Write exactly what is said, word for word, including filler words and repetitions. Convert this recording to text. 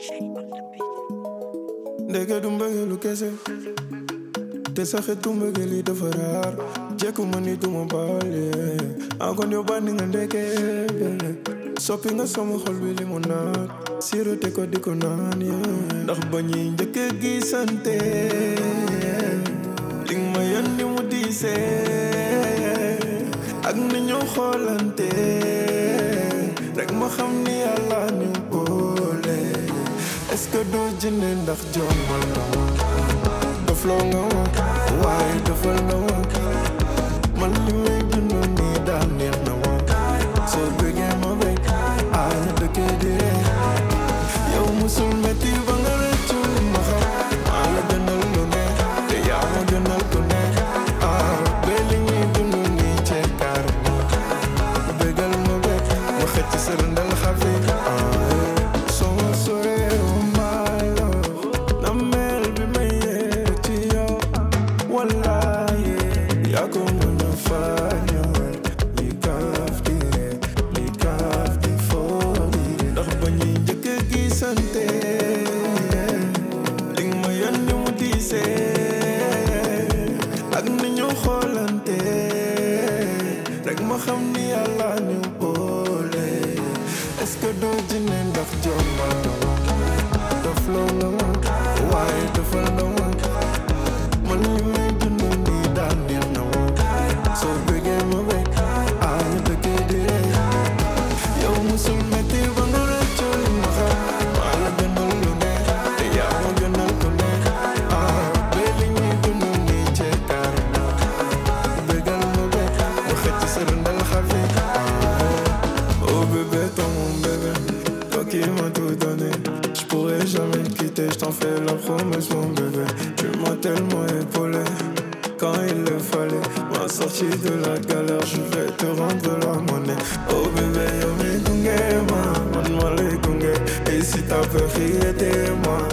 ndeke du mbëggeelu kese te saxe tu mbëggeel yi dafa raar jekku ma ni duma baale encore yow bandi nga ndeke soppi nga sama xol bi li mu naat sirote ko di ko naan ndax ba ñuy njëkk a gisante li nga ma yónni mu diisee ak ni ñu xoolante rek ma xam ni yàlla ñu boole. Est-ce que doo jënde ndax jommal nga ma dofloo nga ma waaye dofal nga ma man li may dund nii daal neex na ma soo bëggee ma bëgg ah ñu dëkkee di ree yow musul metti ba nga rëccu ma xam maa la gënal lu ne te yaa ma gënal ku ne ah ba li ñuy dund nii cee kaar ma bëggal ma bëgg ma xëcc sa rëndal xafi ah soo ma soree yaa ko mën a faañal li kaaf di ree li kaaf di foori ndax ba ñuy njëkk a gisante li nga ma yónni mu diisee ak ni ñu xoolante rek ma xam ni yàlla ñu boole. Est-ce que doo jënde ndax jommal nga ma dofloo nga ma waaye dofal nga ma man li may dund nii daal neex na ma soo bëggee ma bëgg ah ñu dëkkee di ree yow musul metti ba nga rëccu li ma xam maa la gënal lu ne te yaa ma gënal ku ne ah ba li ñuy dund nii cee kaar ma bëggal ma bëgg ma xëcc sa rëndal xafi ah oh bébé toi mon bébé toi qui m'as tout donné je pourrais jamais te quitter je t'en fais la promesse mon bébé tu m'as tellement épaulé quand il le fallait m'a sorti de la galère je vais te rendre la monnaie oh bébé yo me gunge ma man ma lay gunge et si t'as peur arrêtez-moi